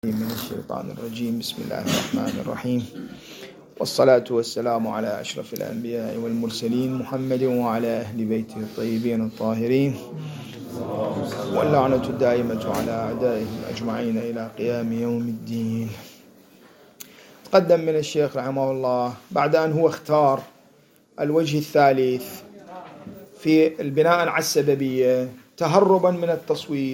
من الشيطان الرجيم. بسم الله الرحمن الرحيم، والصلاة والسلام على أشرف الأنبياء والمرسلين محمد وعلى أهل بيته الطيبين الطاهرين، واللعنة الدائمة على أعدائهم أجمعين إلى قيام يوم الدين. تقدم من الشيخ رحمه الله بعد أن هو اختار الوجه الثالث في البناء على السببية تهربا من التصويب،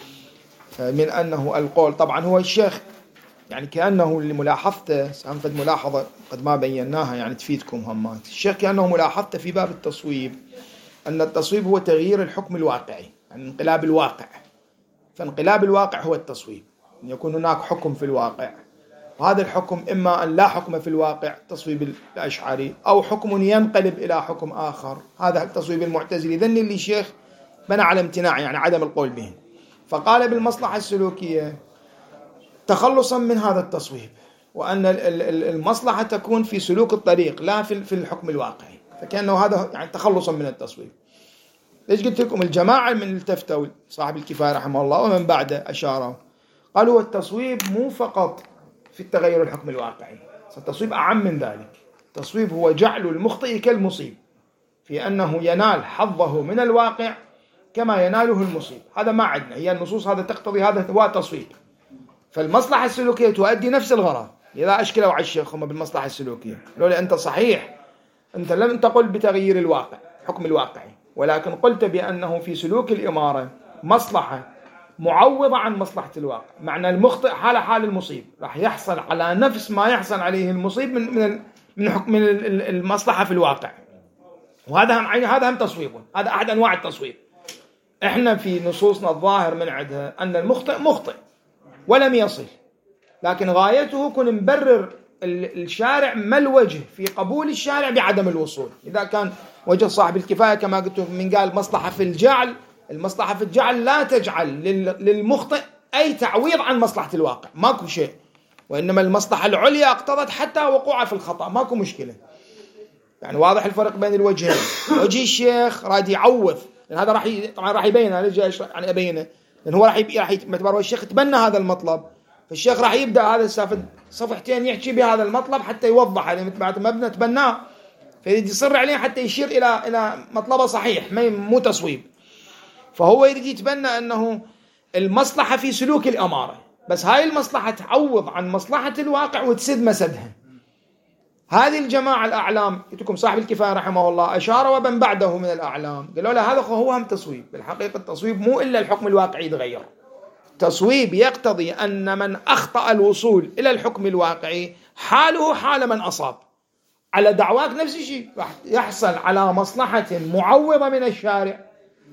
من أنه القول. طبعا هو الشيخ يعني كأنه لملاحظته سأنفذ ملاحظة قد ما بيناها يعني تفيدكم همات. الشيخ كأنه ملاحظته في باب التصويب أن التصويب هو تغيير الحكم الواقعي، يعني انقلاب الواقع. فانقلاب الواقع هو التصويب، أن يكون هناك حكم في الواقع، وهذا الحكم إما أن لا حكم في الواقع تصويب الأشعري، أو حكم ينقلب إلى حكم آخر، هذا التصويب المعتزلي. ذن اللي الشيخ بنى على امتناع يعني عدم القول به، فقال بالمصلحة السلوكية تخلصا من هذا التصويب، وأن المصلحة تكون في سلوك الطريق لا في الحكم الواقعي، فكأنه هذا يعني تخلصا من التصويب. ليش قلت لكم الجماعة من التفتوا صاحب الكفاية رحمه الله ومن بعده أشاروا قالوا التصويب مو فقط في التغير الحكم الواقعي، التصويب أعم من ذلك. التصويب هو جعل المخطئ كالمصيب في أنه ينال حظه من الواقع كما يناله المصيب. هذا ما عندنا، هي النصوص هذا تقتضي، هذا هو تصويب. فالمصلحة السلوكية تؤدي نفس الغرض. لذا أشكلوا على الشيخ هم بالمصلحة السلوكية، لولا أنت صحيح أنت لم تقل بتغيير الواقع حكم الواقعي، ولكن قلت بأنه في سلوك الإمارة مصلحة معوضة عن مصلحة الواقع. معنى المخطئ حال المصيب راح يحصل على نفس ما يحصل عليه المصيب من حكم المصلحة في الواقع، وهذا هم تصويب، هذا أحد أنواع التصويب. احنا في نصوصنا الظاهر من عندها أن المخطئ مخطئ ولم يصل، لكن غايته كن مبرر الشارع ما الوجه في قبول الشارع بعدم الوصول. إذا كان وجه صاحب الكفاية كما قلت من قال مصلحة في الجعل، المصلحة في الجعل لا تجعل للمخطئ أي تعويض عن مصلحة الواقع، ماكو شيء، وإنما المصلحة العليا اقتضت حتى وقوعه في الخطأ، ماكو مشكلة. يعني واضح الفرق بين الوجهين. وجه الشيخ راد يعوض، لأن هذا طبعا راح يبين، أنا جاي يعني أبينه، لأن هو راح باعتبار الشيخ تبنى هذا المطلب، فالشيخ راح يبدأ هذا صفحتين يحكي بهذا المطلب حتى يوضح يعني مثل ما مبنى تبناه، فيريد يصر عليه حتى يشير إلى مطلبه صحيح مو تصويب. فهو يريد يتبنى أنه المصلحة في سلوك الأمارة، بس هاي المصلحة تعوض عن مصلحة الواقع وتسد مسدها. هذه الجماعة الأعلام يتكم صاحب الكفاية رحمه الله أشار ومن بعده من الأعلام قالوا له هذا هو هم تصويب. بالحقيقة التصويب مو إلا الحكم الواقعي يتغير. تصويب يقتضي أن من أخطأ الوصول إلى الحكم الواقعي حاله حال من أصاب. على دعواك نفس الشيء، راح يحصل على مصلحة معوضة من الشارع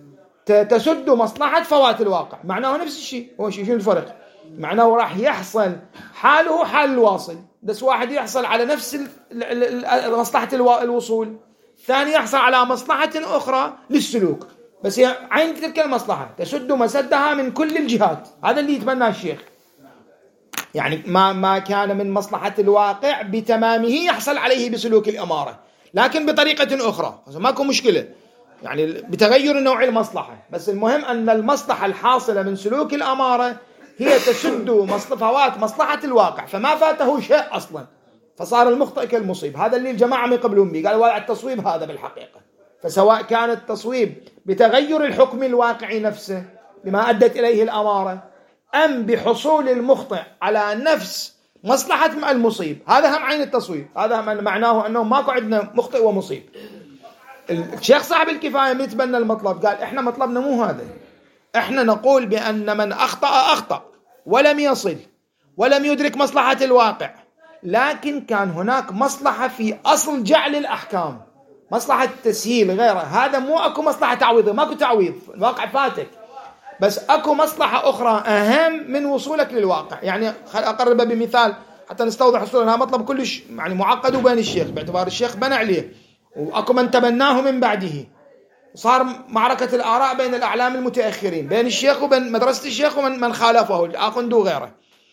تسد مصلحة فوات الواقع، معناه نفس الشيء. هو شنو الفرق؟ معناه راح يحصل حاله حال الواصل، بس واحد يحصل على نفس مصلحة الوصول، ثاني يحصل على مصلحة أخرى للسلوك، بس عين تلك المصلحة تسد مسدها من كل الجهات. هذا اللي يتمناه الشيخ، يعني ما كان من مصلحة الواقع بتمامه يحصل عليه بسلوك الإمارة، لكن بطريقة أخرى ماكو مشكلة، يعني بتغير نوع المصلحة. بس المهم أن المصلحة الحاصلة من سلوك الأمارة هي تسد فوات مصلحة الواقع، فما فاته شيء أصلا، فصار المخطئ كالمصيب. هذا اللي الجماعة ما يقبلون به، قالوا وضع التصويب هذا بالحقيقة. فسواء كان التصويب بتغير الحكم الواقعي نفسه بما أدت إليه الأمارة، أم بحصول المخطئ على نفس مصلحة المصيب، هذا هم عين التصويب. هذا معناه أنه ماكو عندنا مخطئ ومصيب. الشيخ صاحب الكفاية من يتبنى المطلب قال إحنا مطلبنا مو هذا، إحنا نقول بأن من أخطأ ولم يصل ولم يدرك مصلحة الواقع، لكن كان هناك مصلحة في أصل جعل الأحكام، مصلحة تسهيل غيره، هذا مو أكو مصلحة تعويض، ماكو تعويض، الواقع فاتك، بس أكو مصلحة أخرى أهم من وصولك للواقع. يعني خل أقرب بمثال حتى نستوضح الصورة. هذا مطلب كلش يعني معقد وبين الشيخ باعتبار الشيخ بنى عليه، وأكو من تبناه من بعده، صار معركة الآراء بين الأعلام المتأخرين، بين الشيخ وبين مدرسة الشيخ ومن خالفه الآخند وغيره.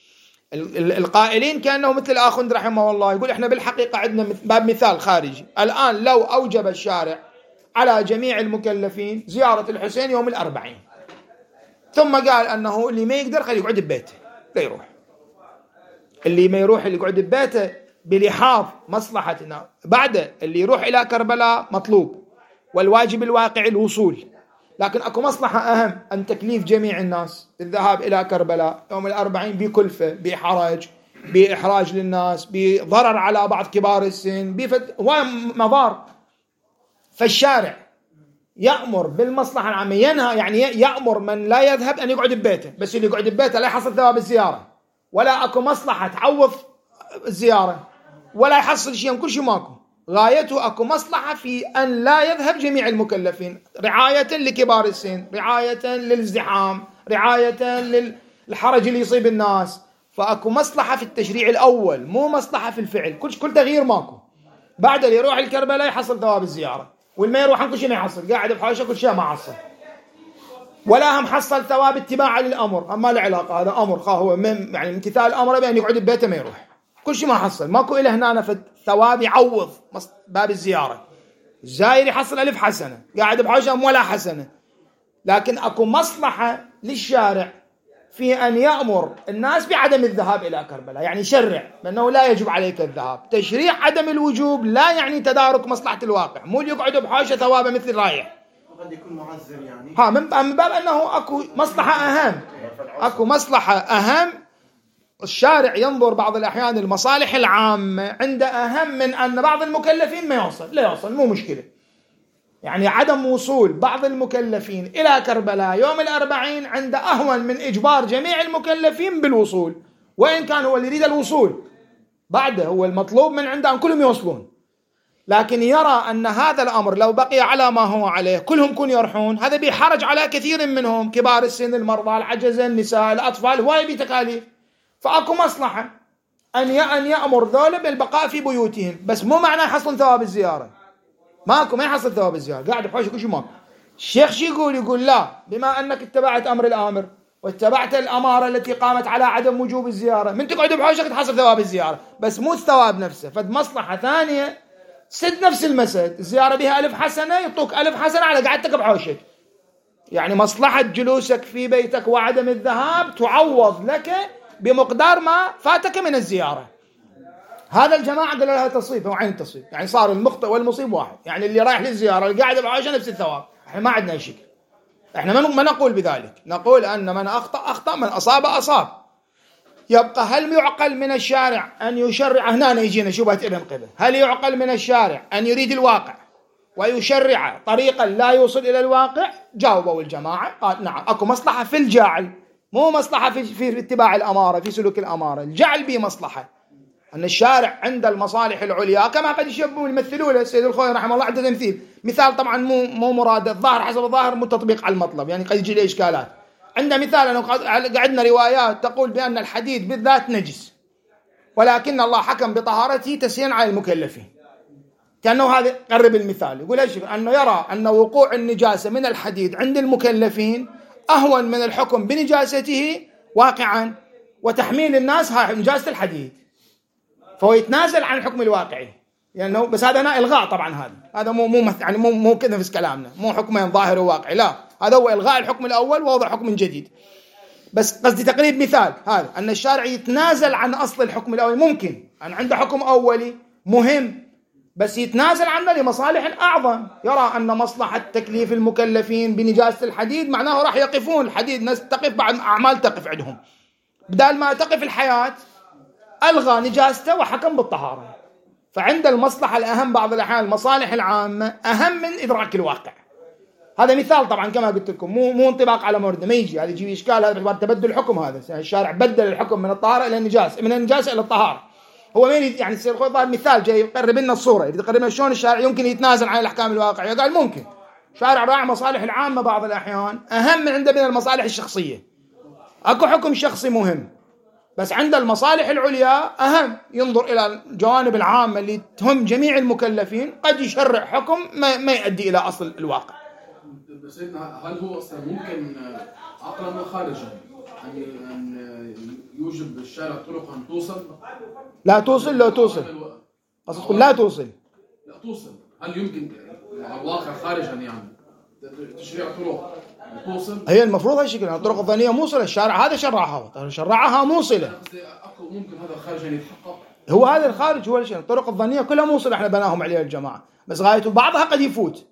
القائلين كأنه مثل الآخند رحمه الله يقول إحنا بالحقيقة عندنا باب مثال خارجي. الآن لو أوجب الشارع على جميع المكلفين زيارة الحسين يوم 40، ثم قال أنه اللي ما يقدر خليه يقعد ببيته لا يروح، اللي ما يروح اللي يقعد ببيته بلحاظ مصلحتنا، بعد اللي يروح إلى كربلاء مطلوب، والواجب الواقعي الوصول. لكن أكو مصلحة أهم أن تكليف جميع الناس الذهاب إلى كربلاء يوم 40 بكلفة، بحرج، بإحراج للناس، بضرر على بعض كبار السن، ومضار. فالشارع يأمر بالمصلحة العامة، ينهى يعني يأمر من لا يذهب أن يقعد ببيته، بس اللي يقعد ببيته لا يحصل ثواب الزيارة، ولا أكو مصلحة تعوض الزيارة، ولا يحصل شيء، كل شيء ماكو. غايته أكو مصلحة في أن لا يذهب جميع المكلفين، رعاية لكبار السن، رعاية للازدحام، رعاية للحرج اللي يصيب الناس. فأكو مصلحة في التشريع الأول، مو مصلحة في الفعل. كل تغيير ماكو. بعد اللي يروح الكربلاء يحصل ثواب الزيارة، والما يروح كل شيء ما يحصل، قاعد بحوشه كل شيء ما حصل، ولا هم حصل ثواب اتباعا للأمر. أما له علاقة، هذا أمر هو يعني امتثال الأمر بأن يقعد ببيته ما يروح، كل شيء ما حصل، ماكو إله هنا في الثواب يعوض باب الزيارة. الزائر يحصل 1000 حسنة، قاعد بحوشه ولا حسنة. لكن أكو مصلحة للشارع في أن يأمر الناس بعدم الذهاب إلى كربلاء، يعني يشرع بأنه لا يجب عليك الذهاب. تشريع عدم الوجوب لا يعني تدارك مصلحة الواقع، مو يقعدوا بحوشه ثوابه مثل رايح، قد يكون معذر يعني. من باب أنه أكو مصلحة أهم، أكو مصلحة أهم. الشارع ينظر بعض الأحيان المصالح العامة عند أهم من أن بعض المكلفين ما يوصل، لا يوصل مو مشكلة. يعني عدم وصول بعض المكلفين إلى كربلاء يوم 40 عند أهون من إجبار جميع المكلفين بالوصول، وإن كان هو اللي يريد الوصول، بعده هو المطلوب من عنده أن كلهم يوصلون. لكن يرى أن هذا الأمر لو بقي على ما هو عليه كلهم كن يرحون، هذا بيحرج على كثير منهم، كبار السن، المرضى، العجزة، النساء، الأطفال، هواي بتكاليف. فأكو مصلحة أن يأمر ذولا بالبقاء في بيوتهم، بس مو معناه يحصلون ثواب الزيارة، ماكو، ما يحصل ثواب الزيارة، قاعد بحوش كل شيء ماكو. الشيخ شي يقول لا، بما أنك اتبعت أمر الآمر واتبعت الأمارة التي قامت على عدم وجوب الزيارة، من تقعد بحوشك تحصل ثواب الزيارة، بس مو الثواب نفسه. فد مصلحة ثانية سد نفس المسد، الزيارة بها 1000 حسنة، يعطوك 1000 حسنة على قعدتك بحوشك. يعني مصلحة جلوسك في بيتك وعدم الذهاب تعوض لك بمقدار ما فاتك من الزيارة. هذا الجماعة قالوا لها تصيب، هو عين التصيب، يعني صار المخطئ والمصيب واحد، يعني اللي رايح للزيارة اللي قاعد بعوشه نفس الثواب. احنا ما عندنا شيء، احنا ما نقول بذلك، نقول أن من أخطأ، من أصاب. يبقى هل يعقل من الشارع أن يشرع؟ هنا يجينا شبهة ابن قبل، هل يعقل من الشارع أن يريد الواقع ويشرع طريقا لا يوصل إلى الواقع؟ جاوبوا الجماعة قال نعم، أكو مصلحة في الجعل، مو مصلحة في اتباع الأمارة، في سلوك الأمارة. الجعل به مصلحة، أن الشارع عند المصالح العليا كما قد يشبهون يمثلون. السيد الخوي رحمه الله عنده تمثيل، مثال طبعا مو مراد، الظاهر حسب الظاهر مو تطبيق على المطلب، يعني قد يجي له إشكالات. عند مثال أنه قعدنا روايات تقول بأن الحديد بالذات نجس، ولكن الله حكم بطهارته تسيئا على المكلفين، كأنه هذا قرب المثال. يقول ايش؟ أنه يرى أن وقوع النجاسة من الحديد عند المكلفين أهون من الحكم بنجاسته واقعا وتحميل الناس نجاسة الحديد، فهو يتنازل عن الحكم الواقعي يعني. بس هذا أنا إلغاء طبعا، هذا مو كذا في كلامنا، مو حكم ظاهر وواقعي، لا، هذا هو إلغاء الحكم الأول ووضع حكم جديد. بس قصدي تقريب مثال هذا، أن الشارع يتنازل عن أصل الحكم الأول. ممكن أن عنده حكم أولي مهم بس يتنازل عنه لمصالح أعظم، يرى أن مصلحة تكليف المكلفين بنجاسة الحديد معناه راح يقفون الحديد، ناس تقف بعد أعمال تقف عندهم، بدال ما تقف الحياة ألغى نجاسته وحكم بالطهارة. فعند المصلحة الأهم بعض الأحيان المصالح العامة أهم من إدراك الواقع. هذا مثال طبعا كما قلت لكم، مو انطباق على مرده، ما يجي هذا يجي إشكال، هذا باعتبار تبدل الحكم. هذا يعني الشارع بدل الحكم من الطهارة إلى النجاسة، من النجاسة إلى الطهارة. هو ما يريد يعني السيد الخوي مثال جاي يقرب لنا الصورة، يريد يقرب لنا شلون الشارع يمكن يتنازل عن الأحكام الواقعية. قال ممكن شارع راعي مصالح العامة بعض الأحيان أهم من المصالح الشخصية. أكو حكم شخصي مهم بس عند المصالح العليا أهم، ينظر إلى الجوانب العامة اللي تهم جميع المكلفين، قد يشرع حكم ما يؤدي إلى أصل الواقع. سيدنا هل هو أصلا ممكن عقلا وخارجا أن يوجب الشارع طرقا توصل؟ لا توصل، لا توصل، أصدقوا لا توصل، لا توصل. هل يمكن على الواقع خارجا يعني تشريع طرق توصل. هي المفروض هالشكل، الطرق الظنية موصلة، الشارع هذا شرعها موصلة. أكو ممكن هذا الخارج يعني يتحقق. هو هذا الخارج هو الشيء، الطرق الظنية كلها موصلة، احنا بناهم عليها الجماعة، بس غايته بعضها قد يفوت،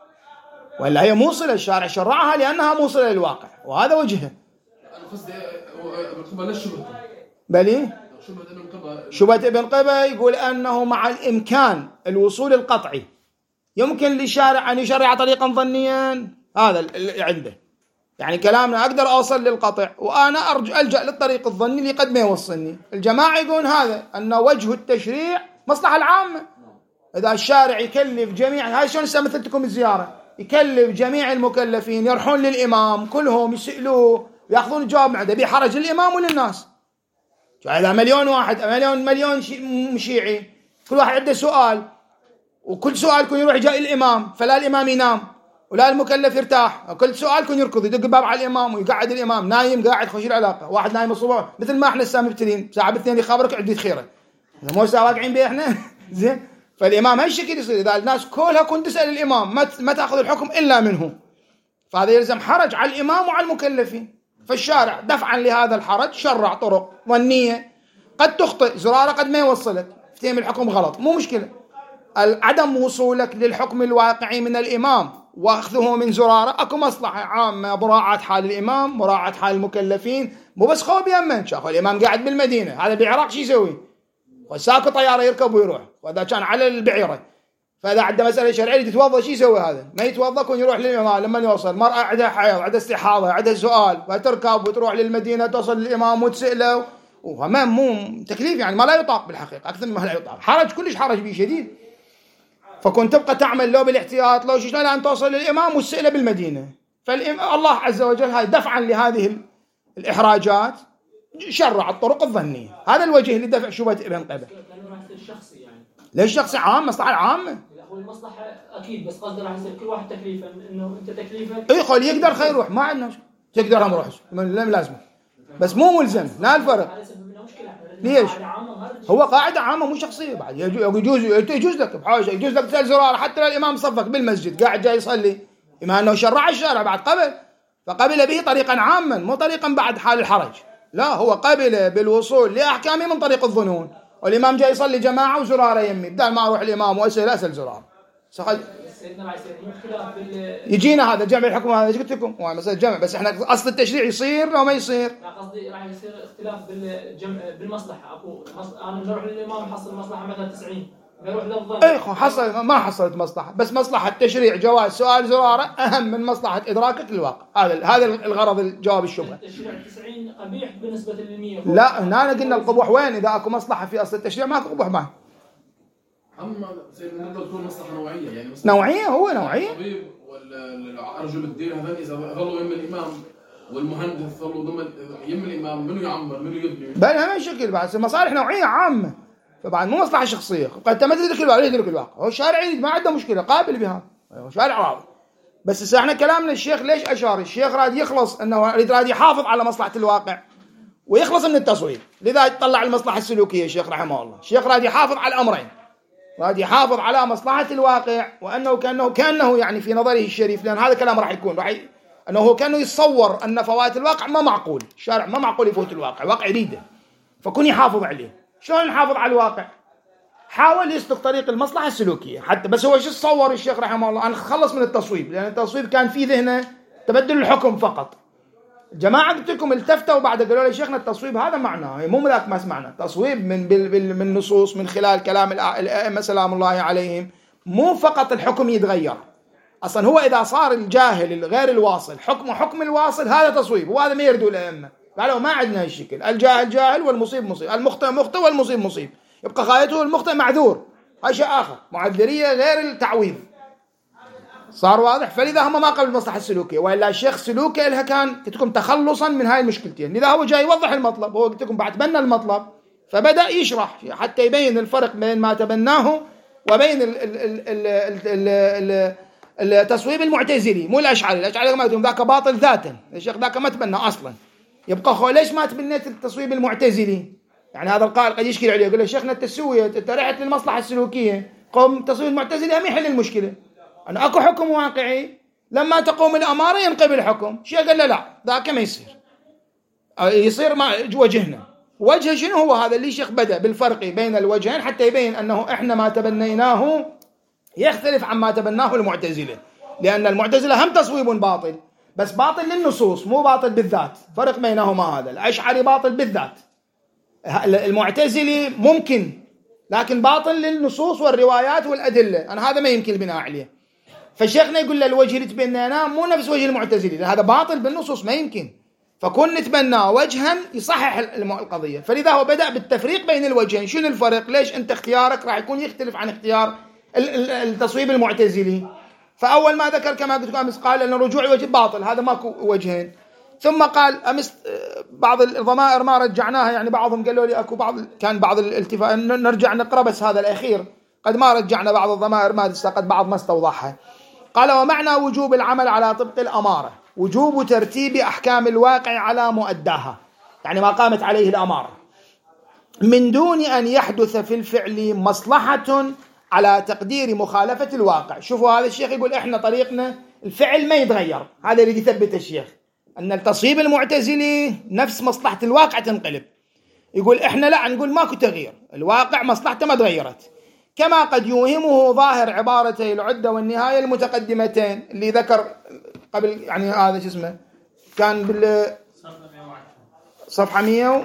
ولا هي موصلة، الشارع شرعها لأنها موصلة للواقع، وهذا وجهه. أنا قصدي ابن قبة لا شبهة. بلي شبهة ابن قبة. شبهة ابن قبة يقول أنه مع الإمكان الوصول القطعي يمكن للشارع أن يشرع طريقا ظنيا، هذا اللي عنده، يعني كلامنا أقدر أوصل للقطع وأنا ألجأ للطريق الظني اللي قد ما يوصلني. الجماعة يقولون هذا أن وجه التشريع مصلحة العامة، إذا الشارع يكلف جميع، هاي شلون مثلتكم الزيارة، يكلف جميع المكلفين يروحون للإمام كلهم يسألوه ويأخذون الجواب معه، ده حرج للإمام وللناس. إذا مليون واحد مليون شيعي كل واحد عنده سؤال، وكل سؤال يكون يروح جاي الإمام، فلا الإمام ينام ولا المكلف يرتاح، كل سؤال يكون يركض يدق باب على الإمام ويقعد الإمام نايم قاعد خوش العلاقة، واحد نايم الصبح مثل ما احنا الساعة مبتلين ساعة باثنين يخابرك عديد خيره، مو ساعة واقعين بيه احنا زين. فالإمام هالشكل يصير، إذا الناس كلها كنت تسأل الإمام ما تأخذ الحكم إلا منه، فهذا يلزم حرج على الإمام وعلى المكلفين. فالشارع دفعا لهذا الحرج شرع طرق ظنية قد تخطئ، زرارة قد ما يوصلك فتهم الحكم غلط، مو مشكلة. عدم وصولك للحكم الواقعي من الإمام واخذه من زرارة اكو مصلحة عامة، مراعاة حال الإمام، مراعاة حال المكلفين، مو بس خوف يمن شافوا الإمام قاعد بالمدينة، هذا بالعراق شو يسوي؟ وساكو طيارة يركب ويروح، وإذا كان على البعيرة، فإذا عنده مسألة شرعية يتوضأ شو يسوي؟ هذا ما يتوضأ كون يروح للإمام لما يوصل. مرأة عندها حيض، عندها استحاضة، عندها سؤال، وتركب وتروح للمدينة توصل للإمام وتسأله، وهما مو تكليف يعني ما لا يطاق بالحقيقة، أكثر مما لا يطاق، حرج كلش حرج به شديد. فكنت تبقى تعمل لو بالاحتياط لو شلون أن توصل للإمام والسئلة بالمدينة. فالله عز وجل هاي دفعا لهذه الإحراجات شرع الطرق الظنية، هذا الوجه لدفع شبهة ابن قبة. ليش شخصي عام؟ مصلحة عامة. هو المصلحة أكيد، بس قصدي راح يصير كل واحد تكليفا، إنه أنت تكليفك. إيه خل يقدر خير يروح، ما عندنا تقدر هم روح، لازم بس مو ملزم، لا الفرق. ليش؟ هو قاعدة عامة مو شخصية بعد، يجوز لك بحاجة، يجوز لك تسأل زرار حتى الإمام صفك بالمسجد قاعد جاي يصلي، إما أنه شرع الشارع بعد قبل، فقبل به طريقا عاما مو طريقا بعد حال الحرج، لا هو قبل بالوصول لأحكامه من طريق الظنون. والإمام جاي يصلي جماعة وزرارة يمي، بدل ما أروح الإمام وأسأل زرار. يجينا هذا جمع الحكم، هذا قلت لكم هو مسألة جمع، بس احنا أصل التشريع يصير أو ما يصير. لا قصدي راح يصير اختلاف بالمصلحة. أنا بنروح للإمام حصل المصلحة مثلا 90، بنروح للظن. إيه حصل ما حصلت مصلحة، بس مصلحة التشريع جواز سؤال زرارة أهم من مصلحة إدراكك للواقع. هذا الغرض الجواب الشبهة. التشريع 90 قبيح بالنسبة لل100. لا هنا قلنا القبح وين؟ إذا أكو مصلحة في أصل التشريع ما قبح معه. أما نقدر تكون مصلحة نوعية، يعني نوعية، هو نوعية. الطبيب والرجل الدين هذول إذا ظلوا يم الإمام والمهندس ظلوا يم الإمام، منو يعمر منو يبني؟ بل ما شكل بعد مصالح نوعية عامة، فبعد مو مصلحة شخصية. قد ما تدرك الواقع يدرك الواقع، هو الشارع ما عنده مشكلة قابل بها، هو شارع راضي. بس احنا كلامنا الشيخ ليش أشار؟ الشيخ راد يخلص أنه راد يحافظ على مصلحة الواقع ويخلص من التصوير، لذا يطلع المصلحة السلوكية. الشيخ رحمه الله الشيخ راد يحافظ على الأمرين، راد يحافظ على مصلحة الواقع، وأنه كأنه يعني في نظره الشريف، لأن هذا كلام راح يكون أنه هو كأنه يتصور أن فوات الواقع ما معقول، الشارع ما معقول يفوت الواقع، واقع يريده، فكون يحافظ عليه. شلون نحافظ على الواقع؟ حاول يسلك طريق المصلحة السلوكية حتى. بس هو شو تصور الشيخ رحمه الله؟ أن خلص من التصويب، لأن التصويب كان في ذهنه تبدل الحكم فقط. الجماعة قلت لكم التفتوا وبعد قالوا لي شيخنا التصويب هذا معناه مو ذاك ما سمعنا. التصويب من نصوص، من خلال كلام الأئمة سلام الله عليهم، مو فقط الحكم يتغير. أصلا هو إذا صار الجاهل غير الواصل حكم الواصل هذا تصويب، وهذا ما يردوا الأئمة، قالوا ما عندنا هالشكل، الجاهل جاهل والمصيب مصيب، المخطئ مخطئ والمصيب مصيب، يبقى غايته المخطئ معذور، هاي شيء آخر، معذرية غير التعويض. صار واضح؟ فلذا هم ما قبل المصلحة السلوكية، وإلا الشيخ سلوكه لها كان قلت لكم تخلصا من هاي المشكلتين. لذا هو جاي يوضح المطلب، هو قلت لكم بعد بنى المطلب فبدأ يشرح حتى يبين الفرق بين ما تبناه وبين التصويب المعتزلي، مو الأشعري ما يقولون ذاك باطل ذاتا، الشيخ ذاك ما تبنى أصلا. يبقى هو ليش ما تبنيت التصويب المعتزلي؟ يعني هذا القائل قد يشكل عليه، يقول له شيخنا التسوية انت رحت للمصلحة السلوكية، قوم التصويب المعتزلي هم يحل المشكلة. أنا أكو حكم واقعي لما تقوم الأمارة ينقلب الحكم. شيخ قال له لا، ذاك ما يصير ما وجهنا. وجه شنو هو هذا اللي الشيخ بدأ بالفرق بين الوجهين حتى يبين أنه إحنا ما تبنيناه يختلف عما تبناه المعتزلة، لأن المعتزلة هم تصويب باطل، بس باطل للنصوص مو باطل بالذات. فرق بينهما هذا. الأشعري باطل بالذات، المعتزلي ممكن لكن باطل للنصوص والروايات والأدلة. أنا هذا ما يمكن البناء عليه. فشيخنا يقول له الوجه اللي تبنيناه مو نفس وجه المعتزلي، هذا باطل بالنصوص ما يمكن، فكون نتبناه وجها يصحح القضية. فلذا هو بدأ بالتفريق بين الوجهين. شنو الفرق؟ ليش أنت اختيارك راح يكون يختلف عن اختيار التصويب المعتزلي؟ فأول ما ذكر كما قلت أمس قال أن رجوع الوجه باطل، هذا ماكو وجهين. ثم قال أمس بعض الضمائر ما رجعناها، يعني بعضهم قالوا لي أكو كان بعض الالتفات نرجع نقرأ، بس هذا الأخير قد ما رجعنا بعض الضمائر ما قد بعض ما استوضحها. قال ومعنى وجوب العمل على طبق الأمارة وجوب ترتيب أحكام الواقع على مؤداها، يعني ما قامت عليه الأمارة، من دون أن يحدث في الفعل مصلحة على تقدير مخالفة الواقع. شوفوا هذا الشيخ يقول إحنا طريقنا الفعل ما يتغير، هذا اللي يثبت الشيخ أن التصويب المعتزلي نفس مصلحة الواقع تنقلب. يقول إحنا لا، نقول ماكو تغيير، الواقع مصلحته ما تغيرت، كما قد يوهمه ظاهر عبارتي العدة والنهاية المتقدمتين اللي ذكر قبل، يعني هذا شو اسمه كان صفحة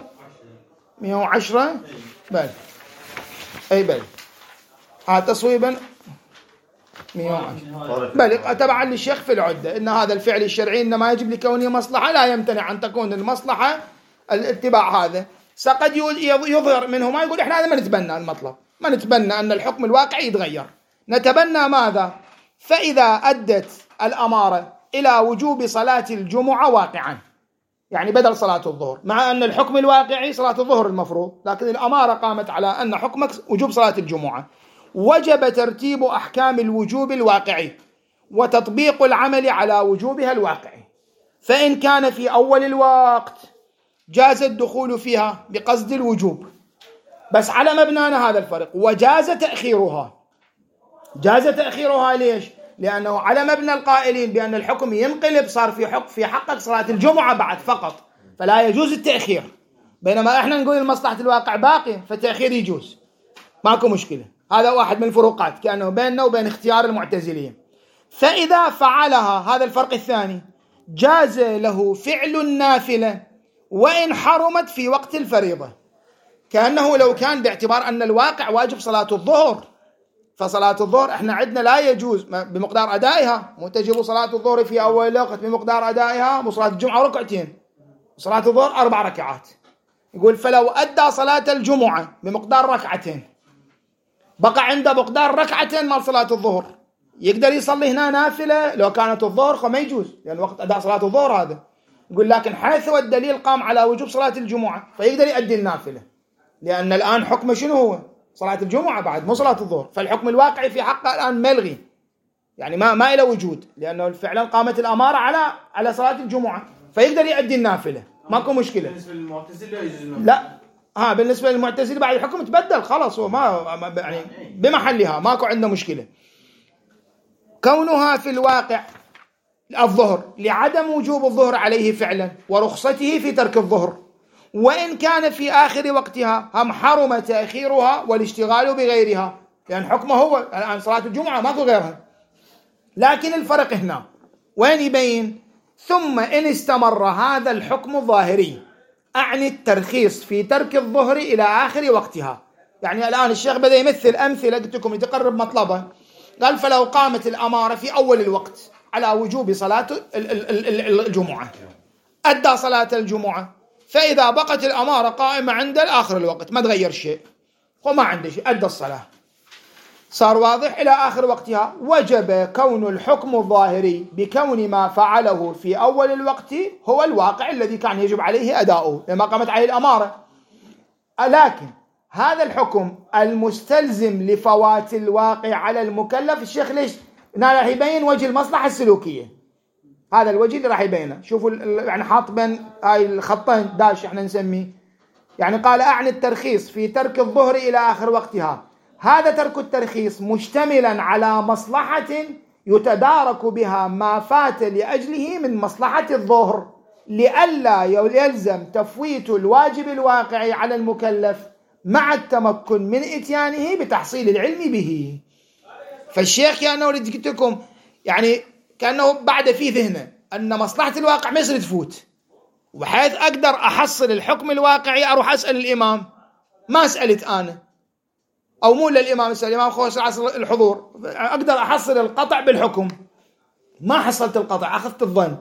110 بل أي بل تصويبا 110 بل تبعا للشيخ في العدة إن هذا الفعل الشرعي إنما يجب لكونه مصلحة لا يمتنع أن تكون المصلحة الاتباع. هذا سقد يظهر منه ما يقول إحنا هذا ما نتبنى المطلب، ما نتبنى أن الحكم الواقعي يتغير، نتبنى ماذا؟ فإذا أدت الأمارة إلى وجوب صلاة الجمعة واقعا، يعني بدل صلاة الظهر، مع أن الحكم الواقعي صلاة الظهر المفروض، لكن الأمارة قامت على أن حكمك وجوب صلاة الجمعة، وجب ترتيب أحكام الوجوب الواقعي وتطبيق العمل على وجوبها الواقعي. فإن كان في أول الوقت جاز الدخول فيها بقصد الوجوب، بس على مبنانا هذا الفرق، وجاز تأخيرها. جاز تأخيرها ليش؟ لأنه على مبنى القائلين بأن الحكم ينقلب، صار في حقك صلاة الجمعة بعد فقط، فلا يجوز التأخير، بينما احنا نقول المصلحة الواقع باقي فالتأخير يجوز، ماكو مشكلة. هذا واحد من الفروقات كأنه بيننا وبين اختيار المعتزلين. فإذا فعلها، هذا الفرق الثاني، جاز له فعل النافلة وإن حرمت في وقت الفريضة، كأنه لو كان باعتبار أن الواقع واجب صلاة الظهر، فصلاة الظهر احنا عندنا لا يجوز بمقدار أدائها، مو تجب صلاة الظهر في أول وقت بمقدار أدائها، وصلاة الجمعة ركعتين، صلاة الظهر 4 ركعات. يقول فلو أدى صلاة الجمعة بمقدار ركعتين بقى عنده مقدار ركعتين مال صلاة الظهر، يقدر يصلي هنا نافلة لو كانت الظهر، فما يجوز لأن وقت أداء صلاة الظهر هذا. يقول لكن حيث الدليل قام على وجوب صلاة الجمعة فيقدر يؤدي النافلة، لأن الآن حكمه شنو هو؟ صلاة الجمعة بعد مو صلاة الظهر، فالحكم الواقعي في حقه الآن ملغي، يعني ما إلى وجود، لأنه فعلا قامت الأمارة على صلاة الجمعة، فيقدر يؤدي النافلة، ماكو مشكلة. بالنسبة للمعتزلة يجوز لا بالنسبة للمعتزلة بعد الحكم تبدل خلاص، هو ما يعني بمحلها، ماكو عنده مشكلة. كونها في الواقع الظهر لعدم وجوب الظهر عليه فعلا ورخصته في ترك الظهر، وإن كان في آخر وقتها هم حرم تأخيرها والاشتغال بغيرها، لأن حكمه هو الآن صلاة الجمعة ماكو غيرها. لكن الفرق هنا وين يبين؟ ثم إن استمر هذا الحكم الظاهري، أعني الترخيص في ترك الظهر إلى آخر وقتها. يعني الآن الشيخ بدأ يمثل أمثلة قلت لكم يتقرب مطلبه. قال فلو قامت الأمارة في أول الوقت على وجوب صلاة الجمعة، أدى صلاة الجمعة، فإذا بقت الأمارة قائمة عند آخر الوقت ما تغير شيء وما عنده شيء، أدى الصلاة، صار واضح إلى آخر وقتها، وجب كون الحكم الظاهري بكون ما فعله في أول الوقت هو الواقع الذي كان يجب عليه أداؤه لما قامت عليه الأمارة. لكن هذا الحكم المستلزم لفوات الواقع على المكلف، الشيخ ليش هنا راح يبين وجه المصلحة السلوكية، هذا الوجه اللي راح يبينه. شوفوا يعني حاط بين هاي الخطين داش احنا نسميه، يعني قال أعني الترخيص في ترك الظهر إلى آخر وقتها، هذا ترك الترخيص مشتملا على مصلحة يتدارك بها ما فات لأجله من مصلحة الظهر لئلا يلزم تفويت الواجب الواقعي على المكلف مع التمكن من إتيانه بتحصيل العلم به. فالشيخ كأنه قلت لكم يعني كأنه بعد في ذهنه أن مصلحة الواقع ما يصير تفوت، وبحيث أقدر أحصل الحكم الواقعي أروح أسأل الإمام، ما سألت أنا أو مو للإمام، أسأل الإمام خوش عصر الحضور، أقدر أحصل القطع بالحكم، ما حصلت القطع أخذت الظن.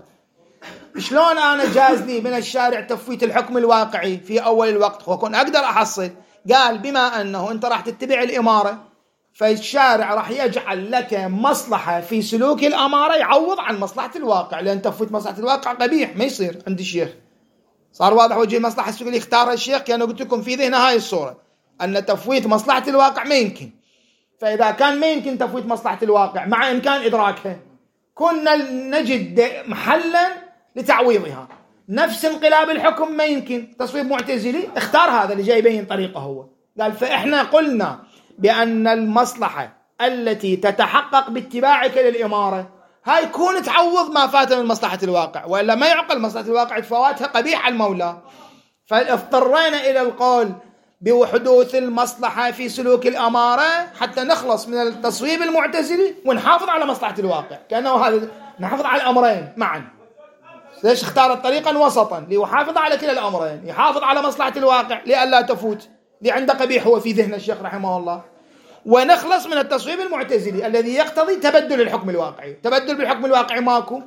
شلون أنا جاز لي من الشارع تفويت الحكم الواقعي في أول الوقت وأكون أقدر أحصل؟ قال بما أنه أنت راح تتبع الإمارة فالشارع راح يجعل لك مصلحة في سلوك الأمارة يعوض عن مصلحة الواقع، لأن تفويت مصلحة الواقع قبيح ما يصير عند الشيخ. صار واضح وجه المصلحة السلوكية اللي اختارها الشيخ، كأنه قلت لكم في ذهن هاي الصورة أن تفويت مصلحة الواقع ما يمكن. فإذا كان ما يمكن تفويت مصلحة الواقع مع إمكان إدراكها كنا نجد محلا لتعويضها. نفس انقلاب الحكم ما يمكن، تصويب معتزلي اختار هذا اللي جاي يبين طريقه هو، قال فإحنا قلنا بأن المصلحة التي تتحقق باتباعك للإمارة هاي يكون تعوض ما فات من مصلحة الواقع، وإلا ما يعقل مصلحة الواقع فواتها قبيح المولى. فاضطرينا إلى القول بحدوث المصلحة في سلوك الأمارة حتى نخلص من التصويب المعتزلي ونحافظ على مصلحة الواقع، كأنه هذا نحافظ على الأمرين معا. ليش اختار طريقا وسطا؟ ليحافظ على كلا الأمرين، يحافظ على مصلحة الواقع لئلا تفوت اللي عنده قبيح هو في ذهن الشيخ رحمه الله، ونخلص من التصويب المعتزلي الذي يقتضي تبدل الحكم الواقعي. تبدل بالحكم الواقعي ماكو،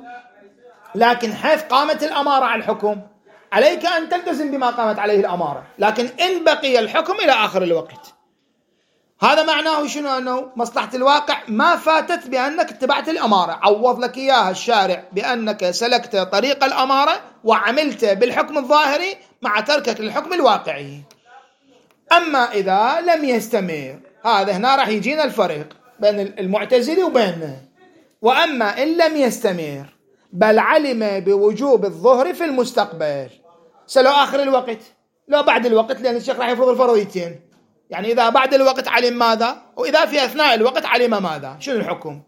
لكن حيث قامت الأمارة على الحكم عليك أن تلتزم بما قامت عليه الأمارة، لكن إن بقي الحكم إلى آخر الوقت. هذا معناه شنو؟ أنه مصلحة الواقع ما فاتت بأنك اتبعت الأمارة، عوض لك إياها الشارع بأنك سلكت طريق الأمارة وعملت بالحكم الظاهري مع تركك للحكم الواقعي. أما إذا لم يستمر، هذا هنا راح يجينا الفرق بين المعتزلي وبيننا. وأما إن لم يستمر بل علم بوجوب الظهر في المستقبل، سلو آخر الوقت لو بعد الوقت، لأن الشيخ راح يفرض الفرضيتين، يعني إذا بعد الوقت علم ماذا، وإذا في أثناء الوقت علم ماذا، شنو الحكم؟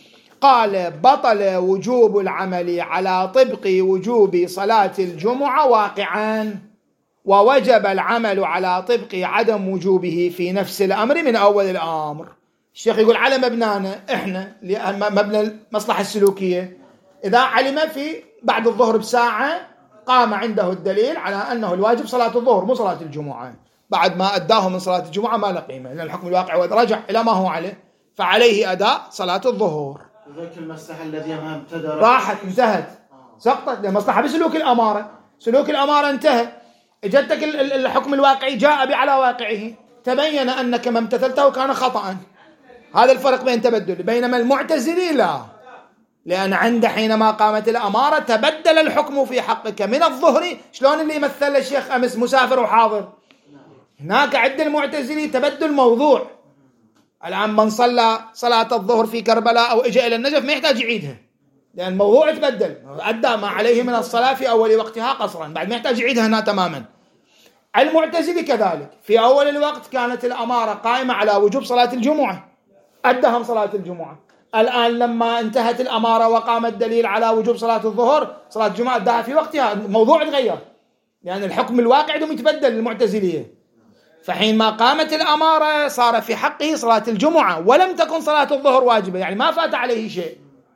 قال بطل وجوب العمل على طبق وجوب صلاة الجمعة واقعا، ووجب العمل على طبق عدم وجوبه في نفس الأمر من أول الأمر. الشيخ يقول على مبنانا إحنا مبنى المصلحة السلوكية، إذا علم في بعد الظهر بساعة قام عنده الدليل على أنه الواجب صلاة الظهر مو صلاة الجمعة، بعد ما أداه من صلاة الجمعة ما له قيمة، لأن الحكم الواقع رجع إلى ما هو عليه، فعليه أداء صلاة الظهر. ذاك المصلحة الذي امتدر راحت انتهت سقطت لمصلحة بسلوك الأمارة. سلوك الأمارة انتهى، اجتك الحكم الواقعي جاء على واقعه، تبين أنك ما امتثلته كان خطأ. هذا الفرق بين تبدل. بينما المعتزلي لا، لأن عند حينما قامت الأمارة تبدل الحكم في حقك من الظهر. شلون اللي يمثل الشيخ أمس مسافر وحاضر، هناك عند المعتزلي تبدل موضوع. الآن من صلى صلاة الظهر في كربلاء أو إجا إلى النجف ما يحتاج يعيدها، لأن الموضوع تبدل، أدى ما عليه من الصلاة في أول وقتها قصرا، بعد ما يحتاج يعيدها هنا تماما. المعتزلي كذلك، في أول الوقت كانت الأمارة قائمة على وجوب صلاة الجمعة، أدهم صلاة الجمعة. الآن لما انتهت الأمارة وقام الدليل على وجوب صلاة الظهر، صلاة الجمعة أداها في وقتها، الموضوع تغير، لأن الحكم الواقع دوم يتبدل للمعتزلية. فحين ما قامت الأمارة صار في حقه صلاة الجمعة ولم تكن صلاة الظهر واجبة، يعني ما فات عليه شيء.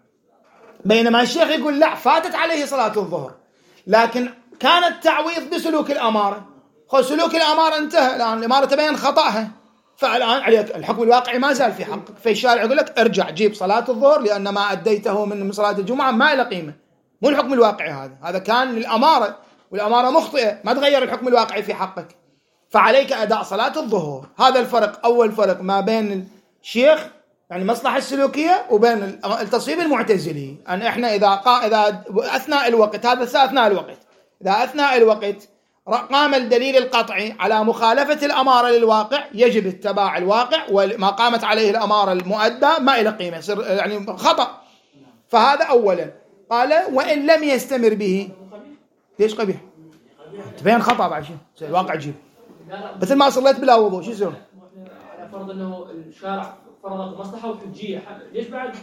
بينما الشيخ يقول لا، فاتت عليه صلاة الظهر، لكن كان التعويض بسلوك الأمارة. سلوك الأمارة انتهى، الآن الأمارة تبين خطأها، فالآن عليك الحكم الواقعي ما زال في حقك. في الشارع يقول لك ارجع جيب صلاة الظهر، لأن ما أديته من صلاة الجمعة ما له قيمة، مو الحكم الواقعي هذا كان للأمارة، والأمارة مخطئة ما تغير الحكم الواقعي في حقك، فعليك أداء صلاة الظهر. هذا الفرق، أول فرق ما بين الشيخ يعني المصلحة السلوكية وبين التصويب المعتزلي. أن إحنا إذا أثناء الوقت، هذا أثناء الوقت، إذا أثناء الوقت قام الدليل القطعي على مخالفة الأمارة للواقع يجب اتباع الواقع، وما قامت عليه الأمارة المؤدى ما إلى قيمة، يعني خطأ. فهذا أولا. قال وإن لم يستمر به، ليش قبيح؟ تبين خطأ بعد شيء الواقع جيب، مثل ما صليت بلا وضوء شو يصير؟ على فرض انه الشارع فرض مصلحه وحجيه، ليش بعد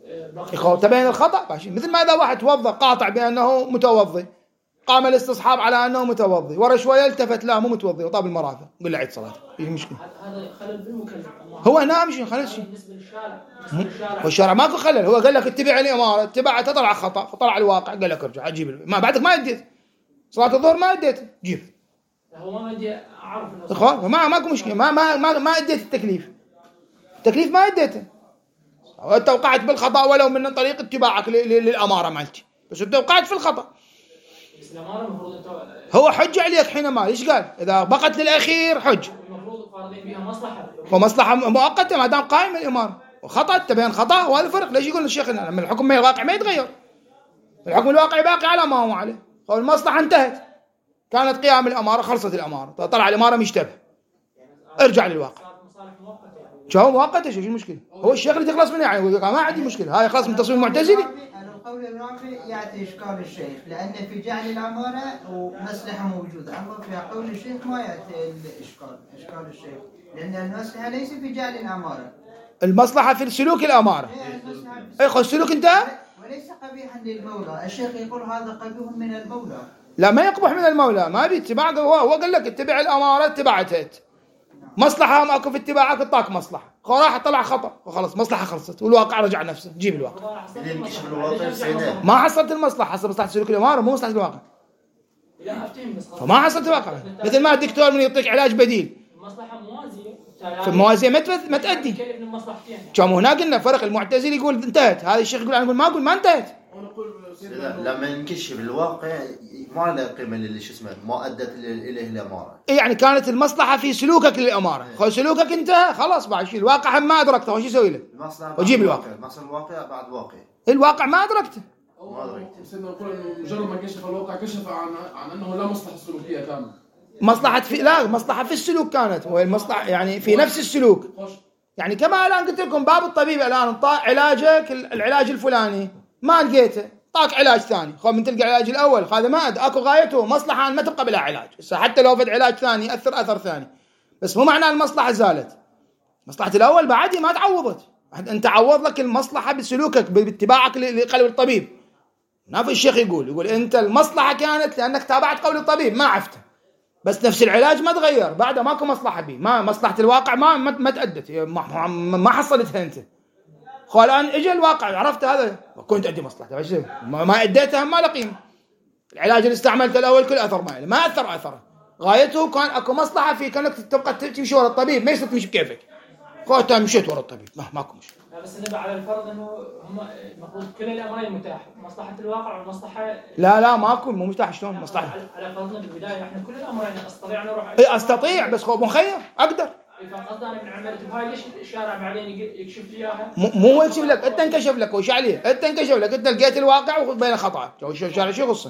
تبين الخطأ ماشي. مثل ما إذا واحد توضأ قاطع بأنه متوضي، قام الاستصحاب على أنه متوضي، ورا شوية التفت لا مو متوضي وطاب المرافق، قل له عيد صلاته، ايش المشكلة؟ هذا خلل بالمكلف. هو نعم شيء خلل شيء. بالنسبه للشارع والشارع ماكو خلل، هو قال لك اتبع الإمارة، اتبعت طلع خطأ فطلع الواقع، قال لك ارجع اجيب ما بعدك ما اديت صلاة الظهر ما اديت جيب. هو ما ادي اعرف اخوان ماكو مشكلة، ما اديت التكليف ما اديته، انت وقعت بالخطأ ولو من طريق اتباعك للأمارة مالتي، بس انت وقعت في الخطأ. بس الأمارة المفروض هو حج عليك حينما ليش قال إذا بقت للأخير حج، المفروض فارضين بها مصلحة ومصلحة مؤقتة ما دام قائم الإمارة، وخطأ تبين خطأ، وهذا الفرق. ليش يقول الشيخ من الحكم من الواقع ما يتغير، الحكم الواقعي باقي على ما هو عليه، المصلحة انتهت، كانت قيام الأمارة خلصت الأمارة، طلع الإمارة مشتبه، ارجع للواقع. شو مؤقتة شو المشكلة؟ هو الشيخ اللي تخلص منه يعني ما عندي مشكلة، هاي خلاص من تصميم المعتزلي. القول الرابع يأتي إشكال الشيخ، لأن في جعل الأمارة ومصلحة موجودة، أما في قول الشيخ ما يأتي إشكال الشيخ، لأن المصلحة ليس في جعل الأمارة، المصلحة في سلوك الأمارة. أي خو السلوك انتهى وليس قبيحا للمولى. الشيخ يقول هذا قبيح من المولى. لا ما يقبح من المولى، ما بيتبع، هو قال لك اتبع الأمارة اتبعتها، مصلحة ماكو في اتباعك اعطاك مصلحة، راح طلع خطأ وخلاص مصلحة خلصت، والواقع رجع نفسه، جيب الواقع. ما حصلت المصلحة، حصل مصلحة سلوك الأمارة مو مصلحة الواقع. فما حصلت الواقع، مثل ما الدكتور من يعطيك علاج بديل، المصلحة موازية، في الموازية ما تأدي. كم هنا قلنا فرق، المعتزلي يقول انتهت، هذا الشيخ يقول أنا أقول ما انتهت. لما ينكشف الواقع ما له قيمة اللي شو اسمه ما أدت إليه الأمارة. يعني كانت المصلحة في سلوكك للأمارة، سلوكك انتهى خلاص، بعد شيء الواقع ما أدركته، وش يسوي له؟ وجيب الواقع. المصلحة الواقع بعد واقع. الواقع ما أدركته. سيدنا نقول إنه مجرد ما كشف الواقع كشف عن أنه لا مصلحة سلوكية كاملة. مصلحة في السلوك كانت، وهي المصلحة يعني في نفس السلوك. يعني كما الآن قلت لكم باب الطبيب الآن علاجك العلاج الفلاني ما لقيته، طاق علاج ثاني، خو من تلقى العلاج الأول هذا ما أكو غايته مصلحة أن ما تبقى بلا علاج، حتى لو فد علاج ثاني يأثر أثر ثاني، بس مو معناه المصلحة زالت، مصلحة الأول بعدي ما تعوضت، أنت عوض لك المصلحة بسلوكك باتباعك لقول الطبيب. نافع الشيخ يقول أنت المصلحة كانت لأنك تابعت قول الطبيب ما عفته، بس نفس العلاج ما تغير، بعده ماكو مصلحة به، ما مصلحة الواقع ما تأدت، ما حصلتها أنت. خو الآن إجا الواقع عرفت هذا كنت أدي مصلحته، ما أديتها ما له قيمة. العلاج اللي استعملته الأول كل أثر ما أثره، غايته كان أكو مصلحة في كأنك تبقى تمشي ورا الطبيب، ما يصير تمشي بكيفك. خو أنت مشيت ورا الطبيب ماكو مشكلة. بس نبع على الفرض إنه هم المفروض كل الأمرين متاحة، مصلحة الواقع والمصلحة. لا ماكو مو متاح شلون مصلحة. على فرضنا بالبداية إحنا كل الأمرين أستطيع نروح. أستطيع بس خو مخير أقدر. فقصدنا من عملت بهاي ليش الشارع بعدين يكشف لي اياها؟ مو يكشف لك، انت انكشف لك وش عليه؟ انت انكشف لك، انت لقيت الواقع وبين خطأ، الشارع شو يخصه؟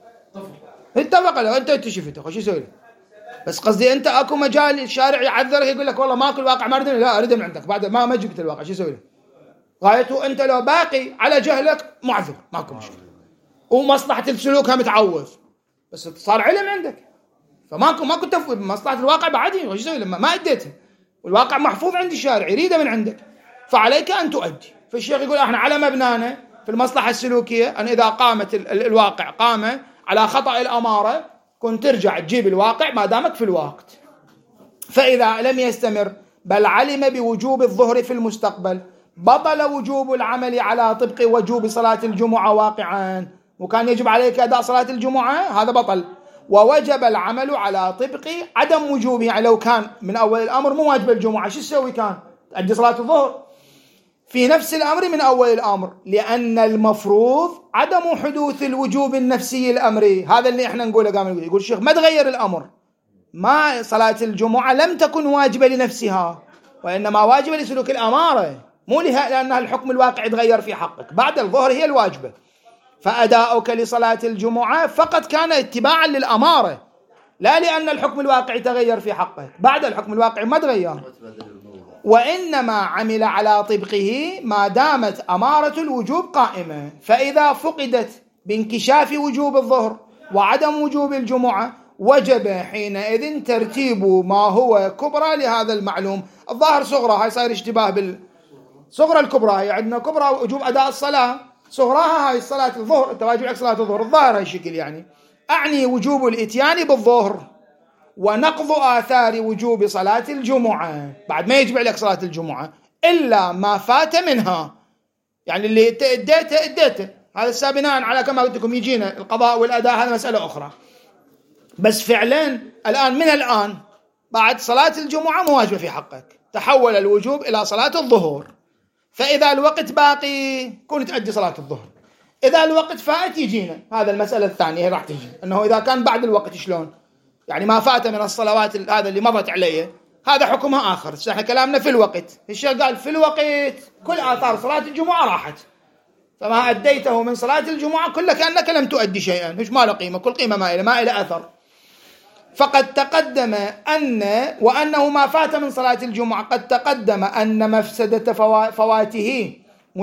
اتفق له انت شفته وش يسوي له؟ بس قصدي انت اكو مجال الشارع يعذرك يقول لك والله ماكو الواقع ما ردني، لا اريد من عندك بعد ما جبت الواقع شو يسوي له؟ غايته انت لو باقي على جهلك معذور ماكو مشكله، ومصلحة السلوك متعوض، بس صار علم عندك فماكو تفويض، مصلحة الواقع بعدين وش يسوي لما ما اديته، والواقع محفوظ عند الشارع يريده من عندك، فعليك أن تؤدي. فالشيخ يقول احنا على مبنانا في المصلحة السلوكية أن إذا قامت الواقع قام على خطأ الأمارة كنت ترجع تجيب الواقع ما دامك في الوقت، فإذا لم يستمر بل علم بوجوب الظهر في المستقبل بطل وجوب العمل على طبق وجوب صلاة الجمعة واقعا، وكان يجب عليك أداء صلاة الجمعة هذا بطل، ووجب العمل على طبق عدم وجوبه. يعني لو كان من أول الأمر مو واجب الجمعة شو تسوي؟ كان تأدي صلاة الظهر في نفس الأمر من أول الأمر، لأن المفروض عدم حدوث الوجوب النفسي الأمري، هذا اللي إحنا نقوله. قام يقول الشيخ ما تغير الأمر، ما صلاة الجمعة لم تكن واجبة لنفسها وإنما واجبة لسلوك الأمارة، مو لأنها الحكم الواقع يتغير في حقك، بعد الظهر هي الواجبة، فأداؤك لصلاة الجمعة فقط كان اتباعا للأمارة لا لأن الحكم الواقعي تغير في حقك، بعد الحكم الواقعي ما تغير، وإنما عمل على طبقه ما دامت أمارة الوجوب قائمة، فإذا فقدت بانكشاف وجوب الظهر وعدم وجوب الجمعة وجب حينئذ ترتيب ما هو كبرى لهذا المعلوم. الظاهر صغرى هاي صاير اشتباه صغرى الكبرى هي عندنا كبرى وجوب أداء الصلاة، صغراها هاي الصلاة الظهر، أنت واجب عليك صلاة الظهر الظاهر هالشكل يعني. أعني وجوب الإتيان بالظهر ونقض آثار وجوب صلاة الجمعة، بعد ما يجب عليك صلاة الجمعة إلا ما فات منها، يعني اللي اديته هذا السابنان على كما قلت لكم يجينا القضاء والأداء، هذا مسألة أخرى. بس فعلا الآن من الآن بعد صلاة الجمعة مواجبة في حقك، تحول الوجوب إلى صلاة الظهر، فإذا الوقت باقي كنت تؤدي صلاة الظهر، إذا الوقت فات يجينا هذا المسألة الثانية راح تجي، أنه إذا كان بعد الوقت شلون، يعني ما فات من الصلوات هذا اللي مضت عليه هذا حكمها آخر. احنا كلامنا في الوقت، الشيخ قال في الوقت كل آثار صلاة الجمعة راحت، فما أديته من صلاة الجمعة كله كأنك لم تؤدي شيئا، مش ما له قيمة، كل قيمة ما إلى أثر. فقد تقدم وأنه ما فات من صلاة الجمعة قد تقدم أن مفسدة فواته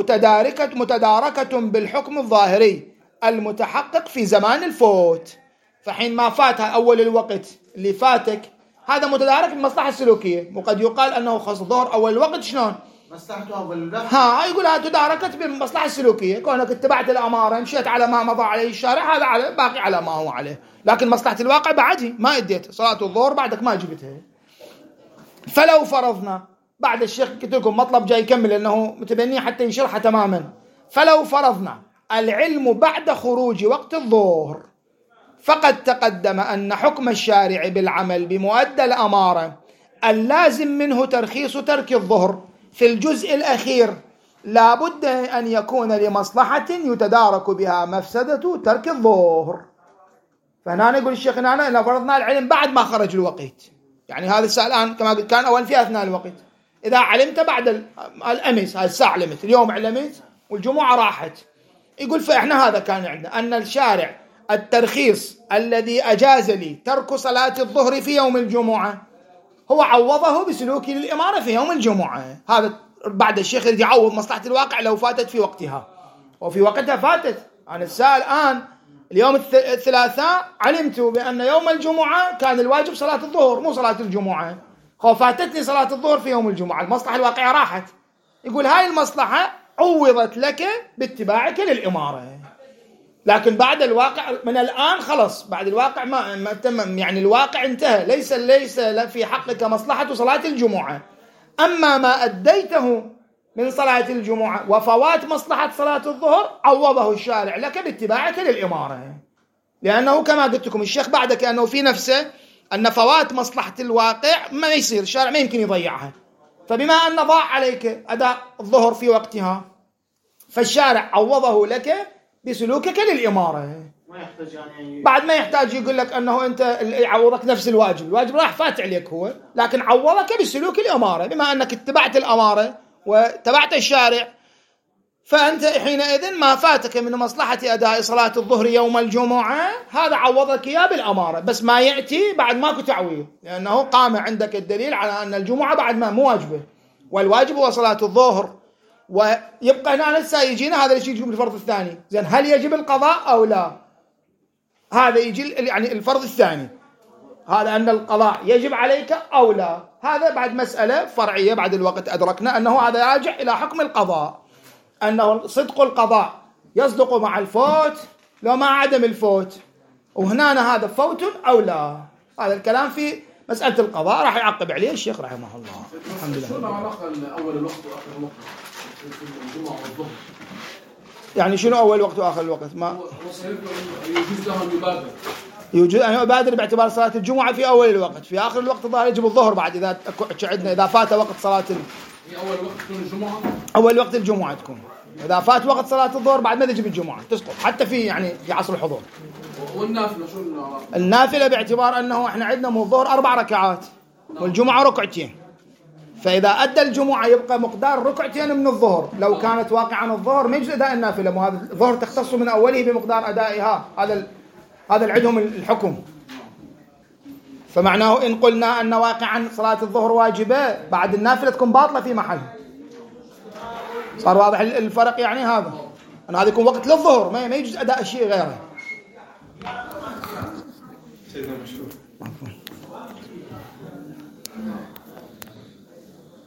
متداركة بالحكم الظاهري المتحقق في زمان الفوت. فحين ما فاتها أول الوقت اللي فاتك هذا متدارك بالمصلحة السلوكية، وقد يقال أنه خاص الظهر أول الوقت شلون مصلحته أول الوقت، يقولها تداركت بالمصلحة السلوكية، كونك اتبعت الأمارة مشيت على ما مضى عليه الشارع هذا باقي على ما هو عليه، لكن مصلحة الواقع بعدها ما اديت صلاة الظهر بعدك ما جبتها. فلو فرضنا بعد الشيخ قلت لكم مطلب جاي يكمل لأنه متبني حتى يشرحها تماما. فلو فرضنا العلم بعد خروج وقت الظهر فقد تقدم أن حكم الشارع بالعمل بمؤدى الأمارة اللازم منه ترخيص ترك الظهر في الجزء الأخير لا بد أن يكون لمصلحة يتدارك بها مفسدة ترك الظهر. فهنا نقول الشيخ هنا إن فرضنا العلم بعد ما خرج الوقت، يعني هذا الساعة الآن كما قلت كان أول في أثناء الوقت، إذا علمت بعد الأمس هذه الساعة علمت، اليوم علمت والجمعة راحت، يقول فإحنا هذا كان عندنا أن الشارع الترخيص الذي أجاز لي ترك صلاة الظهر في يوم الجمعة هو عوضه بسلوكي للإمارة في يوم الجمعة. هذا بعد الشيخ يريد يعوض مصلحة الواقع لو فاتت في وقتها، وفي وقتها فاتت. أنا الساعة الآن اليوم الثلاثاء علمت بأن يوم الجمعة كان الواجب صلاة الظهر مو صلاة الجمعة، فاتتني صلاة الظهر في يوم الجمعة، المصلحة الواقعة راحت. يقول هاي المصلحة عوضت لك باتباعك للإمارة، لكن بعد الواقع من الآن خلص بعد الواقع ما تم، يعني الواقع انتهى، ليس في حقك مصلحة صلاة الجمعة. أما ما أديته من صلاة الجمعة وفوات مصلحة صلاة الظهر عوضه الشارع لك باتباعك للإمارة، لأنه كما قلت لكم الشيخ بعد كأنه في نفسه أن فوات مصلحة الواقع ما يصير، الشارع ما يمكن يضيعها، فبما أن ضاع عليك أداء الظهر في وقتها فالشارع عوضه لك بسلوكك للإمارة. ما يحتاج يعني بعد ما يحتاج يقول لك أنه أنت يعوضك نفس الواجب راح فات عليك هو، لكن عوضك بسلوك الإمارة، بما أنك اتبعت الأمارة واتبعت الشارع فأنت حينئذ ما فاتك من مصلحة أداء صلاة الظهر يوم الجمعة هذا عوضك إياه بالأمارة، بس ما يأتي بعد ماكو تعويض، لأنه قام عندك الدليل على أن الجمعة بعد ما مو واجبة والواجب هو صلاة الظهر. ويبقى هنا لسه يجينا هذا الشيء يجيب الفرض الثاني، زين هل يجب القضاء أو لا؟ هذا يجي يعني الفرض الثاني، هذا أن القضاء يجب عليك أو لا، هذا بعد مسألة فرعية بعد الوقت أدركنا أنه هذا راجع إلى حكم القضاء، أنه صدق القضاء يصدق مع الفوت لو مع عدم الفوت، وهنا هذا فوت أو لا. هذا الكلام في مسألة القضاء راح يعقب عليه الشيخ رحمه الله. الحمد لله. شو العلاقة أول الوقت وآخر الوقت في الجمعة والظهر؟ يعني شنو أول وقت وآخر الوقت؟ ما يجوز له أن يبادر، يوجد أن يبادر باعتبار صلاة الجمعة في أول الوقت، في آخر الوقت ظاهر يجب الظهر بعد إذا عندنا إذا فات وقت صلاة هي أول وقت تكون الجمعة، أول وقت الجمعة تكون، إذا فات وقت صلاة الظهر بعد ما تجب الجمعة تسقط حتى في يعني في عصر الحضور. والنافلة شو العلاقة؟ النافلة باعتبار أنه إحنا عندنا من الظهر 4 ركعات والجمعة ركعتين، فإذا أدى الجمعة يبقى مقدار ركعتين من الظهر، لو كانت واقعا الظهر ما يجوز أداء النافلة، وهذا الظهر تختص من أوله بمقدار أدائها، هذا العدهم الحكم. فمعناه إن قلنا أن واقعا صلاة الظهر واجبة بعد النافلة تكون باطلة في محل، صار واضح الفرق يعني هذا، أن هذا يكون وقت للظهر ما يجوز أداء شيء غيره. سيدنا مشهور.